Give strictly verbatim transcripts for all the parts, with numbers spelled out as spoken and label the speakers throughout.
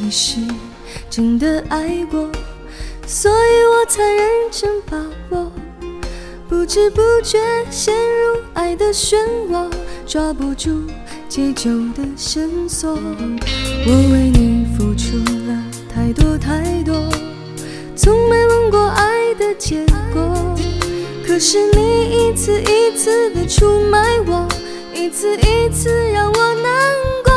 Speaker 1: 你是真的爱过，所以我才认真把握，不知不觉陷入爱的漩涡，抓不住解救的绳索。我为你付出了太多太多，从没问过爱的结果，可是你一次一次的出卖我，一次一次让我难过。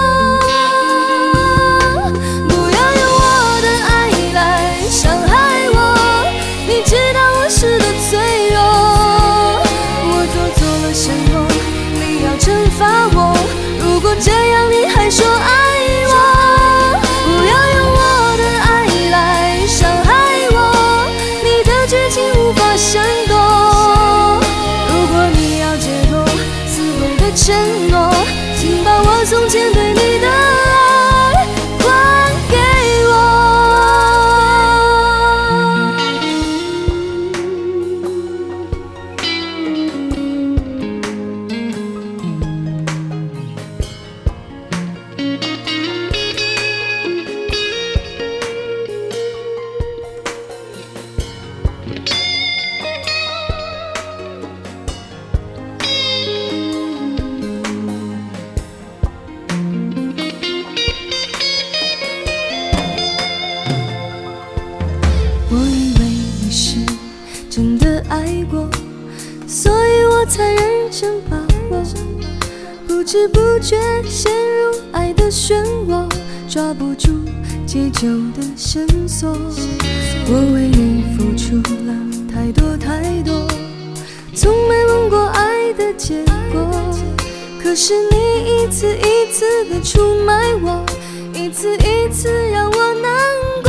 Speaker 1: 不要用我的爱来伤害我，你知道我是的脆弱，我做错了什么？你要惩罚我，如果这样你还说爱我，不要用我的爱来伤害我，你的剧情无法闪躲。如果你要解脱死灰的承诺，请把我从前对你的爱还给我。我以为你是真的爱过，所以我才认真把握，不知不觉陷入爱的漩涡，抓不住解救的绳索。我为你付出了太多太多，从没问过爱的结果，可是你一次一次的出卖我，一次一次让我难过。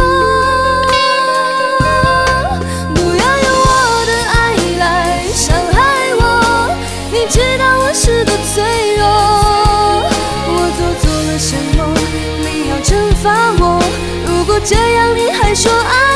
Speaker 1: 你知道我是的脆弱，我做错了什么？你要惩罚我，如果这样你还说爱